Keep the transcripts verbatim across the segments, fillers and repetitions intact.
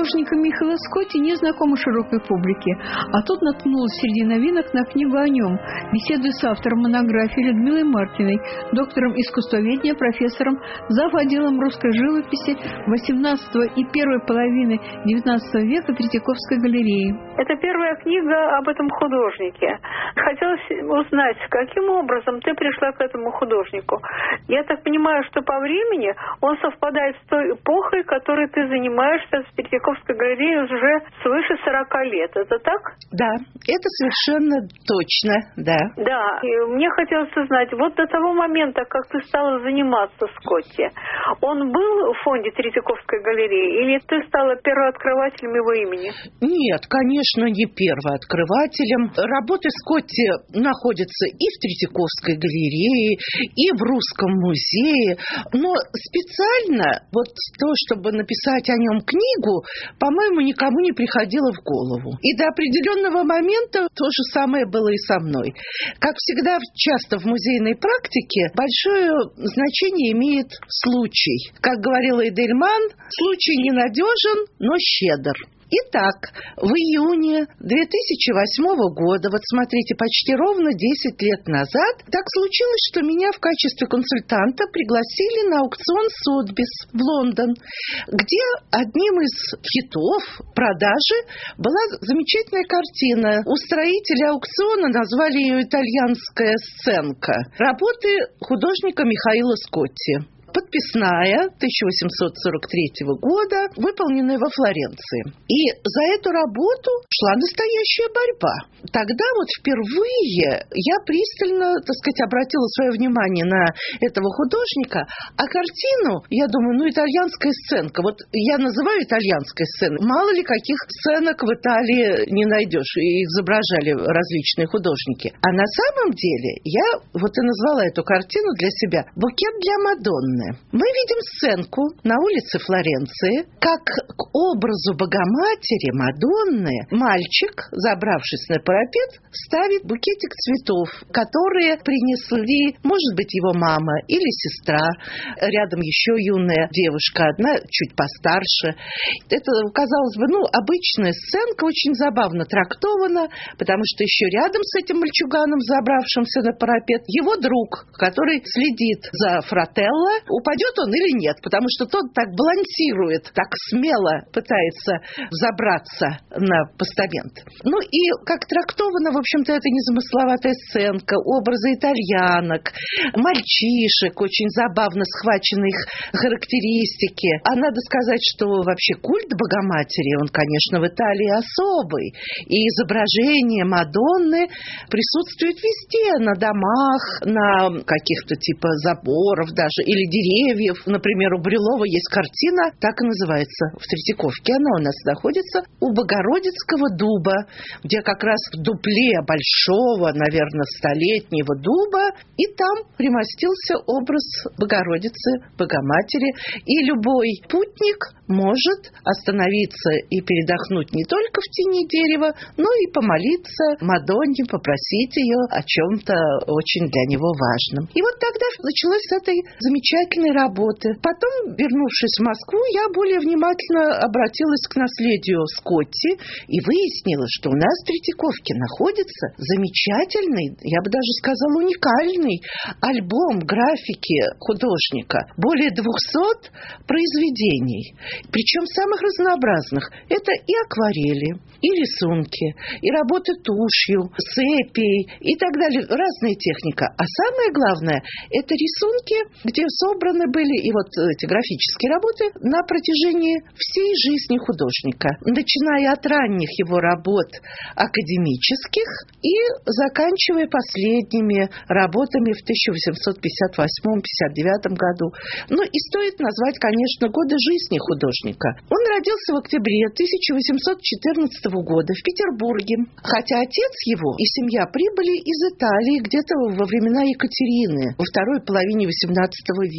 художника Михаила Скотти не знакома широкой публике, а тут наткнулась среди новинок на книгу о нем, беседуя с автором монографии Людмилой Маркиной, доктором искусствоведения, профессором, зав. Отделом русской живописи восемнадцатого и первой половины девятнадцатого века Третьяковской галереи. Это первая книга об этом художнике. Хотелось узнать, каким образом ты пришла к этому художнику. Я так понимаю, что по времени он совпадает с той эпохой, которой ты занимаешься в Третьяковской галерее уже свыше сорока лет. Это так? Да, это совершенно точно, да. Да, и мне хотелось узнать, вот до того момента, как ты стала заниматься Скотти, он был в фонде Третьяковской галереи или ты стала первооткрывателем его имени? Нет, конечно, не первооткрывателем. Работы Скотти находятся и в Третьяковской галерее, и в Русском музее, но специально вот то, чтобы написать о нем книгу, по-моему, никому не приходило в голову. И до определенного момента то же самое было и со мной. Как всегда, часто в музейной практике большое значение имеет случай. Как говорила Эдельман, случай ненадежен, но щедр. Итак, в июне две тысячи восьмого года, вот смотрите, почти ровно десять лет назад, так случилось, что меня в качестве консультанта пригласили на аукцион Сотбис в Лондон, где одним из хитов продажи была замечательная картина. Устроители аукциона назвали ее «Итальянская сценка». Работы художника Михаила Скотти. Подписная тысяча восемьсот сорок третьего года, выполненная во Флоренции. И за эту работу шла настоящая борьба. Тогда вот впервые я пристально, так сказать, обратила свое внимание на этого художника, а картину, я думаю, ну, итальянская сценка. Вот я называю итальянской сценой. Мало ли каких сценок в Италии не найдешь. И изображали различные художники. А на самом деле я вот и назвала эту картину для себя «Букет для Мадонны». Мы видим сценку на улице Флоренции, как к образу Богоматери, Мадонны, мальчик, забравшись на парапет, ставит букетик цветов, которые принесли, может быть, его мама или сестра, рядом еще юная девушка, одна чуть постарше. Это, казалось бы, ну, обычная сценка, очень забавно трактована, потому что еще рядом с этим мальчуганом, забравшимся на парапет, его друг, который следит за Фрателло, упадет он или нет, потому что тот так балансирует, так смело пытается забраться на постамент. Ну и как трактовано, в общем-то, это незамысловатая сценка, образы итальянок, мальчишек, очень забавно схвачены их характеристики. А надо сказать, что вообще культ Богоматери, он, конечно, в Италии особый. И изображение Мадонны присутствует везде, на домах, на каких-то типа заборов даже, или деревьев. Например, у Брюлова есть картина, так и называется, в Третьяковке. Она у нас находится у Богородицкого дуба, где как раз в дупле большого, наверное, столетнего дуба, и там примостился образ Богородицы, Богоматери. И любой путник может остановиться и передохнуть не только в тени дерева, но и помолиться Мадонне, попросить ее о чем-то очень для него важном. И вот тогда началось с этой замечательной работы. Потом, вернувшись в Москву, я более внимательно обратилась к наследию Скотти и выяснила, что у нас в Третьяковке находится замечательный, я бы даже сказала, уникальный альбом графики художника. Более двухсот произведений. Причем самых разнообразных. Это и акварели, и рисунки, и работы тушью, сепией и так далее. Разная техника. А самое главное, это рисунки, где собраны были и вот эти графические работы на протяжении всей жизни художника, начиная от ранних его работ академических и заканчивая последними работами в тысяча восемьсот пятьдесят восьмом — пятьдесят девятом году. Ну и стоит назвать, конечно, годы жизни художника. Он родился в октябре тысяча восемьсот четырнадцатого года в Петербурге, хотя отец его и семья прибыли из Италии где-то во времена Екатерины, во второй половине восемнадцатого века.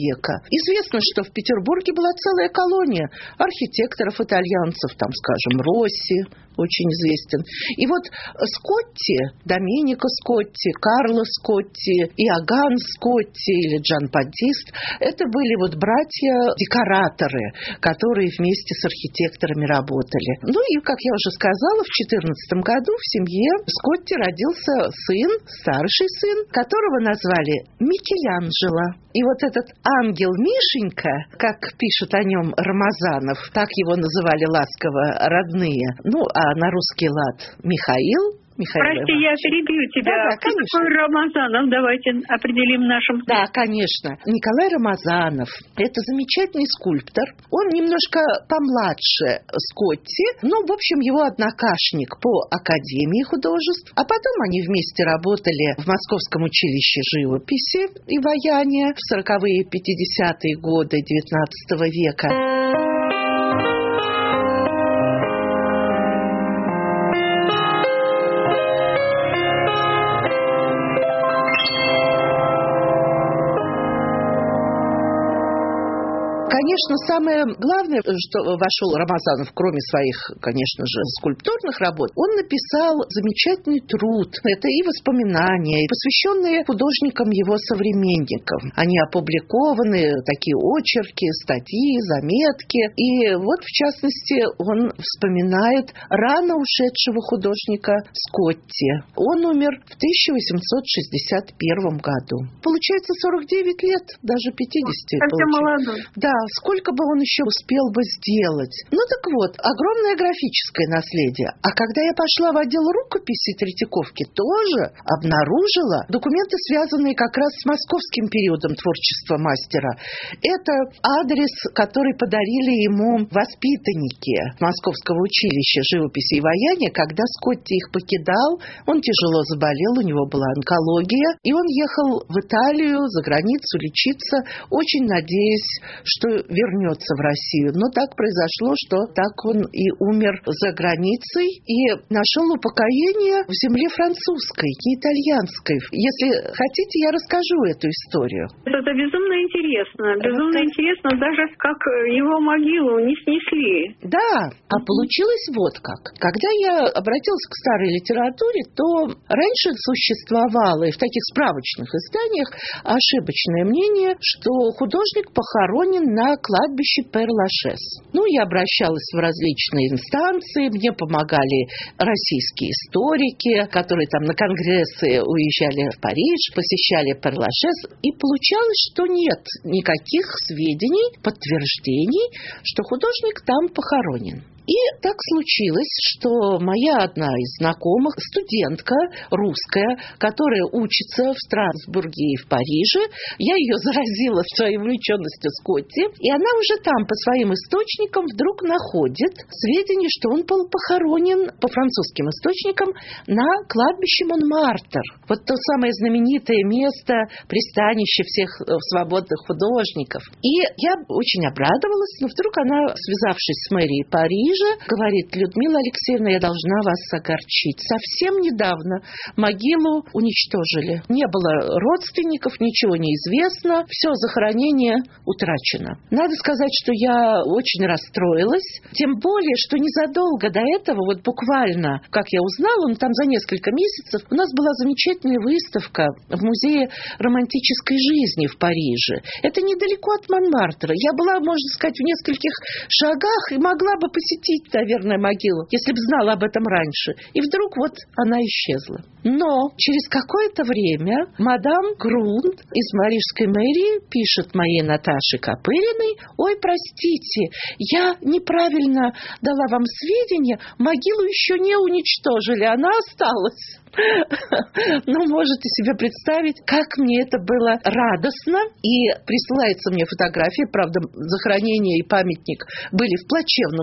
века. Известно, что в Петербурге была целая колония архитекторов-итальянцев, там, скажем, Росси, очень известен. И вот Скотти, Доменико Скотти, Карло Скотти, Иоганн Скотти или Джан Баттист, это были вот братья-декораторы, которые вместе с архитекторами работали. Ну и, как я уже сказала, в четырнадцатом году в семье Скотти родился сын, старший сын, которого назвали Микеланджело. И вот этот ангел Мишенька, как пишут о нем Рамазанов, так его называли ласково родные, ну, а на русский лад Михаил, Михаил Прости, Иванович. я перебью тебя. Да, да, Кто такой Рамазанов? Давайте определим нашим... Да, конечно. Николай Рамазанов – это замечательный скульптор. Он немножко помладше Скотти, но, в общем, его однокашник по Академии художеств. А потом они вместе работали в Московском училище живописи и ваяния в сороковые и пятидесятые годы девятнадцатого века. Конечно, самое главное, что вошел Рамазанов, кроме своих, конечно же, скульптурных работ, он написал замечательный труд. Это и воспоминания, посвященные художникам его современникам. Они опубликованы, такие очерки, статьи, заметки. И вот, в частности, он вспоминает рано ушедшего художника Скотти. Он умер в тысяча восемьсот шестьдесят первом году. Получается, сорок девять лет, даже пятьдесят. Совсем молодой. Да, сколько бы он еще успел бы сделать. Ну так вот, огромное графическое наследие. А когда я пошла в отдел рукописи Третьяковки, тоже обнаружила документы, связанные как раз с московским периодом творчества мастера. Это адрес, который подарили ему воспитанники Московского училища живописи и ваяния, когда Скотти их покидал. Он тяжело заболел, у него была онкология, и он ехал в Италию, за границу лечиться, очень надеясь, что вернется в Россию. Но так произошло, что так он и умер за границей и нашел упокоение в земле французской, не итальянской. Если хотите, я расскажу эту историю. Это безумно интересно. Безумно Рассказ... интересно даже, как его могилу не снесли. Да, а получилось вот как. Когда я обратилась к старой литературе, то раньше существовало и в таких справочных изданиях ошибочное мнение, что художник похоронен на кладбище Пер-Лашез. Ну, я обращалась в различные инстанции, мне помогали российские историки, которые там на конгрессы уезжали в Париж, посещали Пер-Лашез, и получалось, что нет никаких сведений, подтверждений, что художник там похоронен. И так случилось, что моя одна из знакомых, студентка русская, которая учится в Страсбурге и в Париже, я ее заразила своей увлеченностью Скотти, и она уже там по своим источникам вдруг находит сведения, что он был похоронен по французским источникам на кладбище Монмартр. Вот то самое знаменитое место, пристанище всех свободных художников. И я очень обрадовалась, но вдруг она, связавшись с мэрией Парижа, говорит: Людмила Алексеевна, я должна вас огорчить. Совсем недавно могилу уничтожили. Не было родственников, ничего не известно. Все, захоронение утрачено. Надо сказать, что я очень расстроилась. Тем более, что незадолго до этого, вот буквально, как я узнала, ну, там за несколько месяцев, у нас была замечательная выставка в Музее романтической жизни в Париже. Это недалеко от Монмартра. Я была, можно сказать, в нескольких шагах и могла бы посетить, наверное, могилу, если бы знала об этом раньше. И вдруг вот она исчезла. Но через какое-то время мадам Грунд из Парижской мэрии пишет моей Наташе Копыриной: ой, простите, я неправильно дала вам сведения, могилу еще не уничтожили, она осталась. Ну, можете себе представить, как мне это было радостно. И присылается мне фотография, правда, захоронение и памятник были в плачевном состоянии,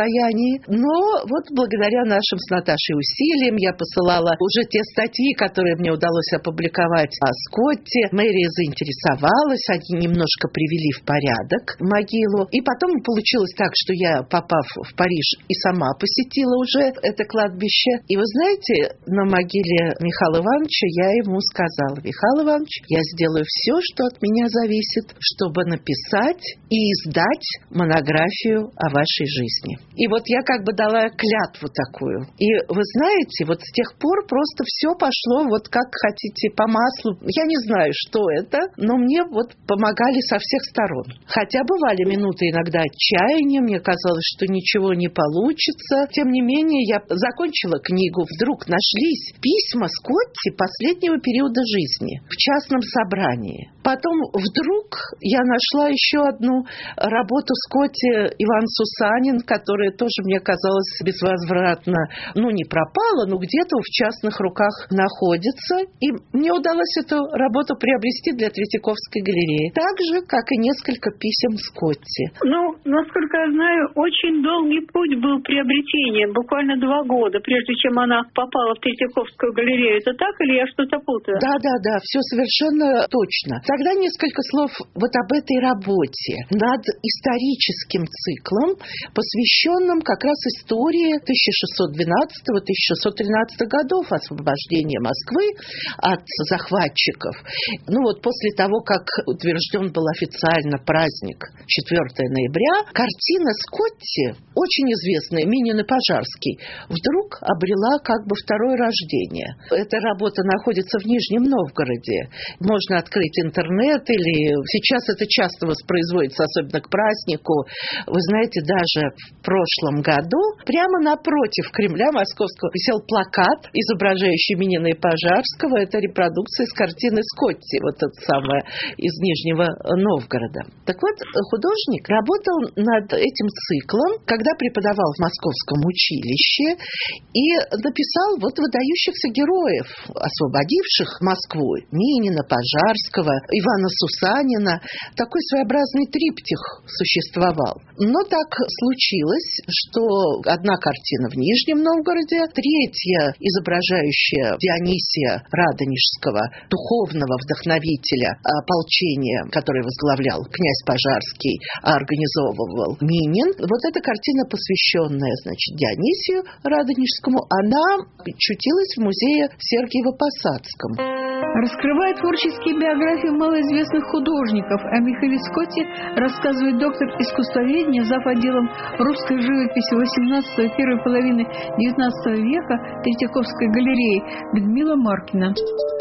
состоянии. Но вот благодаря нашим с Наташей усилиям я посылала уже те статьи, которые мне удалось опубликовать о Скотте. Мэрия заинтересовалась, они немножко привели в порядок могилу. И потом получилось так, что я, попав в Париж, и сама посетила уже это кладбище. И вы знаете, на могиле Михаила Ивановича я ему сказала: Михаил Иванович, я сделаю все, что от меня зависит, чтобы написать и издать монографию о вашей жизни. И вот я как бы дала клятву такую. И вы знаете, вот с тех пор просто все пошло вот как хотите, по маслу. Я не знаю, что это, но мне вот помогали со всех сторон. Хотя бывали минуты иногда отчаяния, мне казалось, что ничего не получится. Тем не менее, я закончила книгу, вдруг нашлись письма Скотти последнего периода жизни в частном собрании. Потом вдруг я нашла еще одну работу Скотти Иван Сусанин, которая тоже, мне казалось, безвозвратно, ну, не пропала, но где-то в частных руках находится. И мне удалось эту работу приобрести для Третьяковской галереи. Так же, как и несколько писем Скотти. Ну, насколько я знаю, очень долгий путь был приобретения, буквально два года, прежде чем она попала в Третьяковскую галерею. Это так или я что-то путаю? Да, да, да, все совершенно точно. Тогда несколько слов вот об этой работе над историческим циклом, посвященным как раз истории тысяча шестьсот двенадцатого — тысяча шестьсот тринадцатого годов, освобождения Москвы от захватчиков. Ну вот после того, как утвержден был официально праздник четвёртого ноября, картина Скотти, очень известная, Минин и Пожарский, вдруг обрела как бы второе рождение. Эта работа находится в Нижнем Новгороде. Можно открыть интернет, или сейчас это часто воспроизводится, особенно к празднику. Вы знаете, даже в прошлом году прямо напротив Кремля Московского висел плакат, изображающий Минина и Пожарского. Это репродукция из картины Скотти, вот эта самая из Нижнего Новгорода. Так вот, художник работал над этим циклом, когда преподавал в Московском училище, и написал вот выдающихся героев, освободивших Москву: Минина, Пожарского, Ивана Сусанина. Такой своеобразный триптих существовал. Но так случилось, что одна картина в Нижнем Новгороде, третья, изображающая Дионисия Радонежского, духовного вдохновителя ополчения, который возглавлял князь Пожарский, а организовывал Минин. Вот эта картина, посвященная, значит, Дионисию Радонежскому, она чутилась в музее Сергиево-Посадском. Раскрывая творческие биографии малоизвестных художников, о Михаиле Скотти рассказывает доктор искусствоведения, зав. Отделом русской живописи восемнадцатого — первой половины девятнадцатого века Третьяковской галереи Людмила Маркина.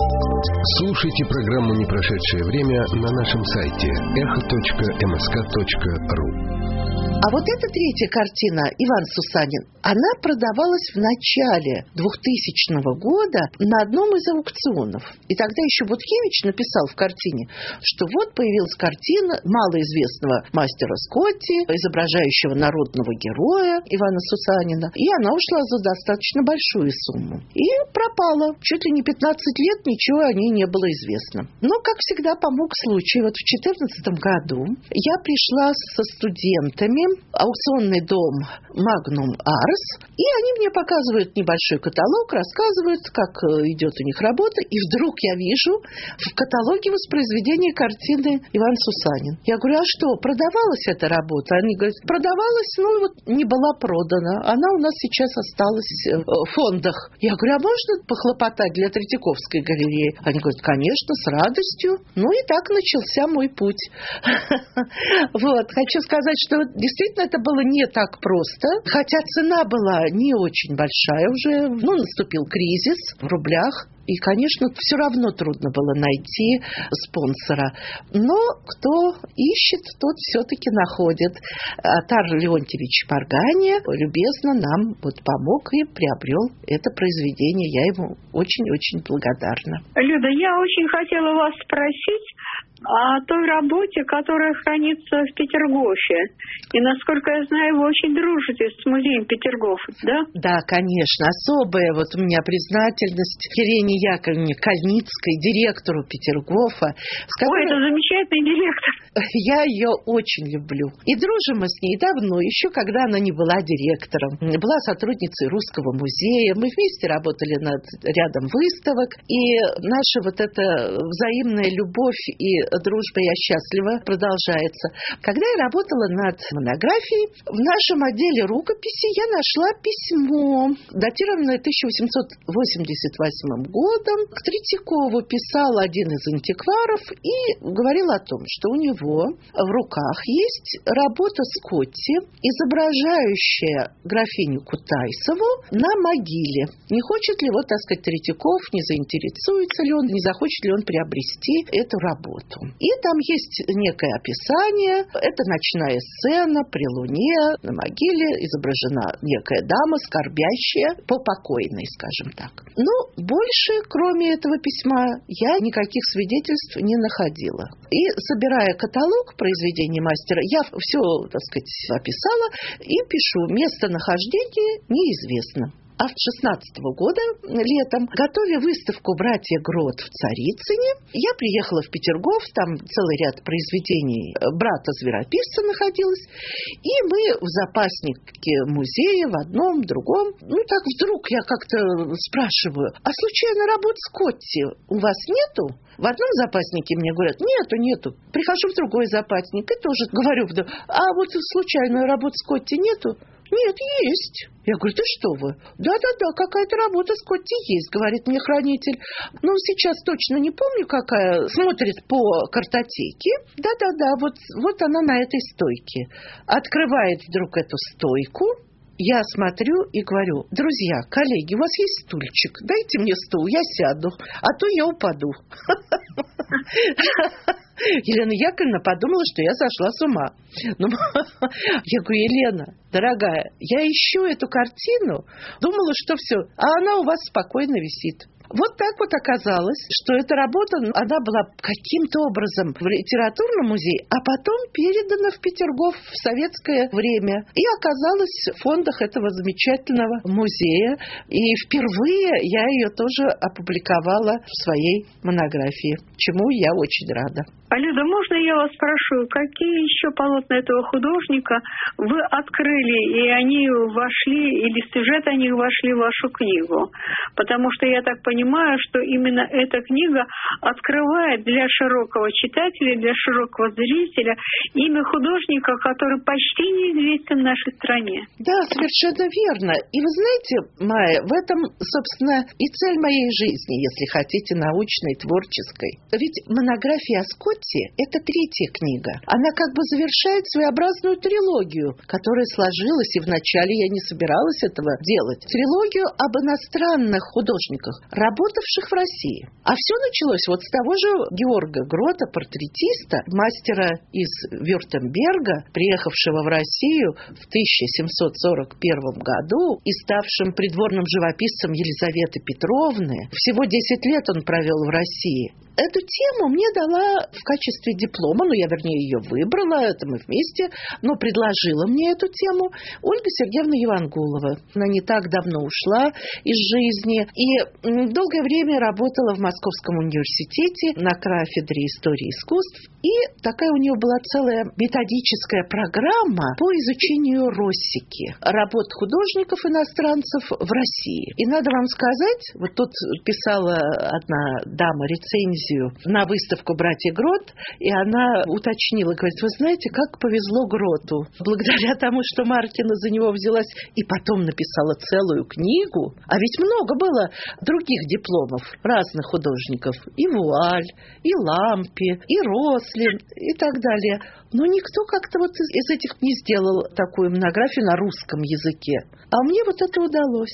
Слушайте программу «Не прошедшее время» на нашем сайте эхо точка эм эс ка точка ру. А вот эта третья картина, Иван Сусанин, она продавалась в начале двухтысячного года на одном из аукционов. И тогда еще Буткевич написал в картине, что вот появилась картина малоизвестного мастера Скотти, изображающего народного героя Ивана Сусанина, и она ушла за достаточно большую сумму. И пропала. Чуть ли не пятнадцать лет ничего о ней не было известно. Но, как всегда, помог случай. Вот в две тысячи четырнадцатом году я пришла со студентами аукционный дом Magnum Ars, и они мне показывают небольшой каталог, рассказывают, как идет у них работа, и вдруг я вижу в каталоге воспроизведение картины Иван Сусанин. Я говорю: а что, продавалась эта работа? Они говорят: продавалась, но вот не была продана. Она у нас сейчас осталась в фондах. Я говорю: а можно похлопотать для Третьяковской галереи? Они говорят: конечно, с радостью. Ну и так начался мой путь. Вот, хочу сказать, что действительно это было не так просто, хотя цена была не очень большая уже. Ну, наступил кризис в рублях. И, конечно, все равно трудно было найти спонсора. Но кто ищет, тот все-таки находит. Атар Леонтьевич Паргани любезно нам вот помог и приобрел это произведение. Я ему очень-очень благодарна. Люда, я очень хотела вас спросить о той работе, которая хранится в Петергофе. И, насколько я знаю, вы очень дружите с музеем Петергоф, да? Да, конечно. Особая вот у меня признательность Елене Яковлевне Кальницкой, директору Петергофа. Которой... Ой, это замечательный директор. Я ее очень люблю. И дружим мы с ней давно, еще когда она не была директором. Была сотрудницей Русского музея. Мы вместе работали над рядом выставок. И наша вот эта взаимная любовь и дружба «Я счастлива» продолжается. Когда я работала над монографией, в нашем отделе рукописи я нашла письмо, датированное тысяча восемьсот восемьдесят восьмым годом. К Третьякову писал один из антикваров и говорил о том, что у него в руках есть работа Скотти, изображающая графиню Кутайсову на могиле. Не хочет ли, вот, так сказать, Третьяков, не заинтересуется ли он, не захочет ли он приобрести эту работу. И там есть некое описание. Это ночная сцена при луне, на могиле изображена некая дама, скорбящая по покойной, скажем так. Но больше, кроме этого письма, я никаких свидетельств не находила. И, собирая каталог произведений мастера, я все, так сказать, описала и пишу: местонахождение неизвестно. А в шестнадцатого года, летом, готовя выставку «Братья Грот» в Царицыне, я приехала в Петергоф, там целый ряд произведений брата-зверописца находилось, и мы в запаснике музея, в одном, другом, ну так вдруг я как-то спрашиваю: а случайно работ Скотти у вас нету? В одном запаснике мне говорят: нету, нету. Прихожу в другой запасник и тоже говорю: а вот случайно работ Скотти нету? Нет, есть. Я говорю: да что вы? Да-да-да, какая-то работа Скотти есть, говорит мне хранитель. Ну, сейчас точно не помню, какая. Смотрит по картотеке. Да-да-да, вот, вот она на этой стойке. Открывает вдруг эту стойку. Я смотрю и говорю: друзья, коллеги, у вас есть стульчик? Дайте мне стул, я сяду, а то я упаду. Елена Яковлевна подумала, что я сошла с ума. Но я говорю: Елена, дорогая, я ищу эту картину, думала, что все, а она у вас спокойно висит. Вот так вот оказалось, что эта работа, она была каким-то образом в литературном музее, а потом передана в Петергоф в советское время и оказалась в фондах этого замечательного музея. И впервые я ее тоже опубликовала в своей монографии, чему я очень рада. Алида, можно я вас спрошу, какие еще полотна этого художника вы открыли, и они вошли, или сюжет о них вошли в вашу книгу? Потому что я так понимаю, что именно эта книга открывает для широкого читателя, для широкого зрителя имя художника, который почти неизвестен в нашей стране. Да, совершенно верно. И вы знаете, Майя, в этом, собственно, и цель моей жизни, если хотите, научной, творческой. Ведь монография о Скотти — это третья книга. Она как бы завершает своеобразную трилогию, которая сложилась, и вначале я не собиралась этого делать. Трилогию об иностранных художниках, работавших в России. А все началось вот с того же Георга Грота, портретиста, мастера из Вюртемберга, приехавшего в Россию в тысяча семьсот сорок первом году и ставшим придворным живописцем Елизаветы Петровны. Всего десять лет он провел в России. Эту тему мне дала в качестве диплома, ну, я, вернее, ее выбрала, это мы вместе, но предложила мне эту тему Ольга Сергеевна Евангулова. Она не так давно ушла из жизни и долгое время работала в Московском университете на кафедре истории искусств. И такая у нее была целая методическая программа по изучению Россики, работ художников-иностранцев в России. И надо вам сказать, вот тут писала одна дама рецензию на выставку «Братья Грот», и она уточнила, говорит: вы знаете, как повезло Гроту. Благодаря тому, что Маркина за него взялась и потом написала целую книгу, а ведь много было других дипломов разных художников. И Вуаль, и Лампи, и Рослин, и так далее. Но никто как-то вот из, из этих не сделал такую монографию на русском языке. А мне вот это удалось.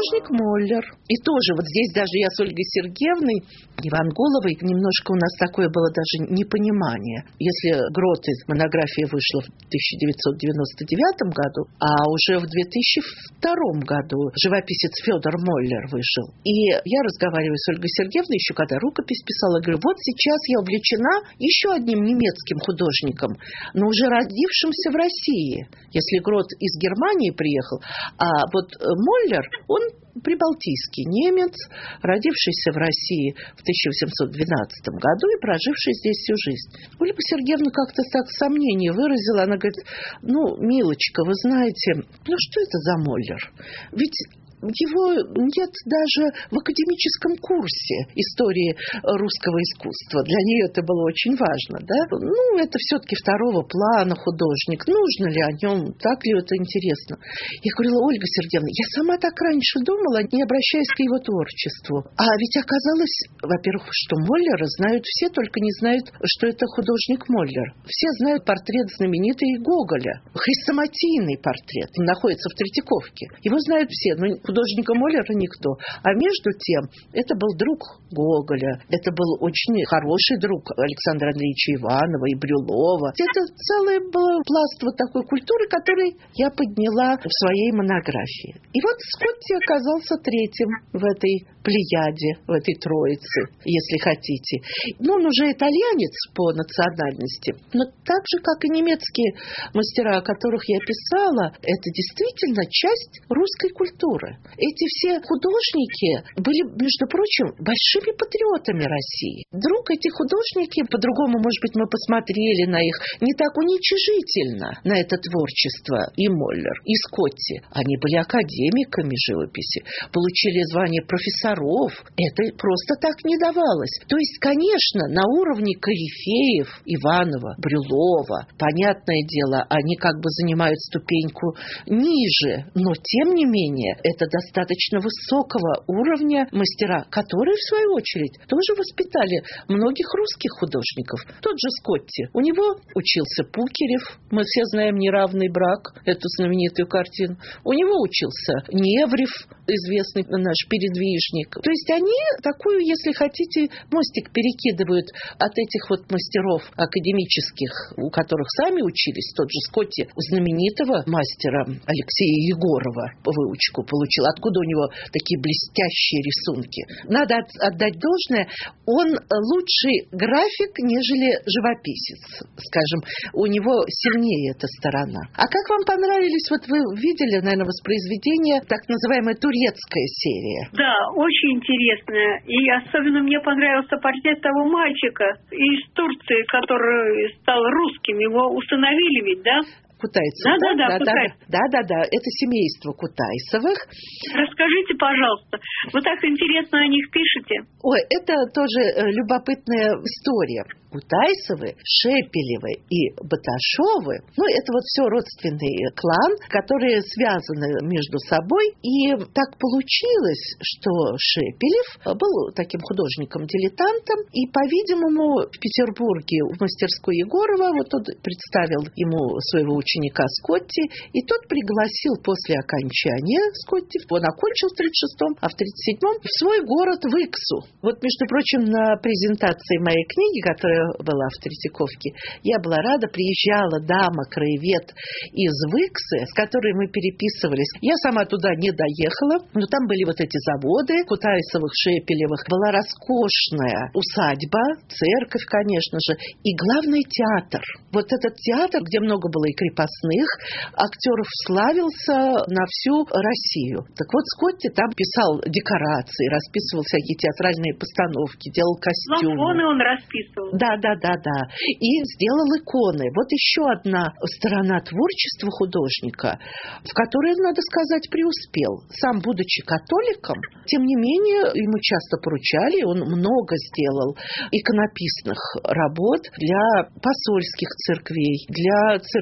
художник Моллер. И тоже вот здесь даже я с Ольгой Сергеевной Иванголовой немножко у нас такое было даже непонимание. Если Гроты монография вышла в тысяча девятьсот девяносто девятом году, а уже в две тысячи втором году живописец Федор Моллер вышел. И я разговариваю с Ольгой Сергеевной, еще когда рукопись писала, говорю, вот сейчас я увлечена еще одним немецким художником, но уже родившимся в России. Если Грот из Германии приехал, а вот Моллер, он прибалтийский немец, родившийся в России в тысяча восемьсот двенадцатом году и проживший здесь всю жизнь. Ольга Сергеевна как-то так сомнение выразила. Она говорит, ну, милочка, вы знаете, ну что это за Моллер? Ведь его нет даже в академическом курсе истории русского искусства. Для нее это было очень важно, да? Ну, это все-таки второго плана художник. Нужно ли о нем? Так ли это интересно? Я говорила, Ольга Сергеевна, я сама так раньше думала, не обращаясь к его творчеству. А ведь оказалось, во-первых, что Моллера знают все, только не знают, что это художник Моллер. Все знают портрет знаменитый Гоголя. Хрестоматийный портрет. Он находится в Третьяковке. Его знают все, но художника Моллера никто. А между тем, это был друг Гоголя, это был очень хороший друг Александра Андреевича Иванова и Брюлова. Это целый был пласт вот такой культуры, который я подняла в своей монографии. И вот Скотти оказался третьим в этой плеяде, в этой троице, если хотите. Но он уже итальянец по национальности, но так же, как и немецкие мастера, о которых я писала, это действительно часть русской культуры. Эти все художники были, между прочим, большими патриотами России. Вдруг эти художники, по-другому, может быть, мы посмотрели на их, не так уничижительно, на это творчество и Моллер, и Скотти. Они были академиками живописи, получили звание профессоров. Это просто так не давалось. То есть, конечно, на уровне корифеев Иванова, Брюлова, понятное дело, они как бы занимают ступеньку ниже, но тем не менее, это достаточно высокого уровня мастера, которые, в свою очередь, тоже воспитали многих русских художников. Тот же Скотти. У него учился Пукерев. Мы все знаем «Неравный брак», эту знаменитую картину. У него учился Неврев, известный наш передвижник. То есть они такую, если хотите, мостик перекидывают от этих вот мастеров академических, у которых сами учились. Тот же Скотти у знаменитого мастера Алексея Егорова выучку получил. Откуда у него такие блестящие рисунки? Надо отдать должное, он лучший график, нежели живописец, скажем. У него сильнее эта сторона. А как вам понравились, вот вы видели, наверное, воспроизведение, так называемая турецкая серия? Да, очень интересная. И особенно мне понравился портрет того мальчика из Турции, который стал русским. Его усыновили ведь, да? Кутайцев. Да, да, да, да, да, да, да, да, это семейство Кутайцевых. Расскажите, пожалуйста, вы так интересно о них пишете. Ой, это тоже любопытная история. Кутайцевы, Шепелевы и Баташовы, ну, это вот все родственный клан, которые связаны между собой. И так получилось, что Шепелев был таким художником-дилетантом, и, по-видимому, в Петербурге в мастерской Егорова, вот он представил ему своего ученика Скотти, и тот пригласил после окончания Скотти, он окончил в тридцать шестом, а в тридцать седьмом в свой город в Иксу. Вот, между прочим, на презентации моей книги, которая была в Третьяковке, я была рада, приезжала дама, краевед из Выксы, с которой мы переписывались. Я сама туда не доехала, но там были вот эти заводы Кутайцевых, Шепелевых. Была роскошная усадьба, церковь, конечно же, и главный театр. Вот этот театр, где много было и крепостных, актеров, славился на всю Россию. Так вот, Скотти там писал декорации, расписывал всякие театральные постановки, делал костюмы. Лампоны он расписывал. Да, да, да, да. И сделал иконы. Вот еще одна сторона творчества художника, в которой, надо сказать, преуспел. Сам, будучи католиком, тем не менее, ему часто поручали, он много сделал иконописных работ для посольских церквей, для церквей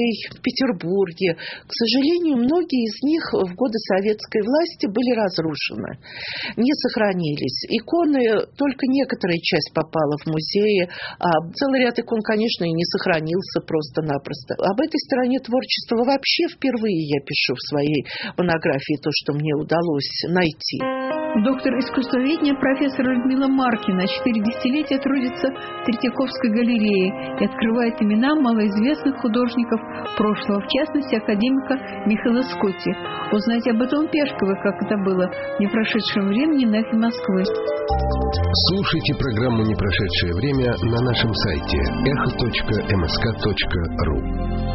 музей в Петербурге. К сожалению, многие из них в годы советской власти были разрушены, не сохранились. Иконы, только некоторая часть попала в музеи, а целый ряд икон, конечно, и не сохранился просто-напросто. Об этой стороне творчества вообще впервые я пишу в своей монографии то, что мне удалось найти. Доктор искусствоведения профессор Людмила Маркина четыре десятилетия трудится в Третьяковской галерее и открывает имена малоизвестных художников прошлого, в частности, академика Михаила Скотти. Узнайте об этом Пешковой, как это было в непрошедшем времени на эхе Москвы. Слушайте программу «Непрошедшее время» на нашем сайте эхо точка эм эс ка точка ру.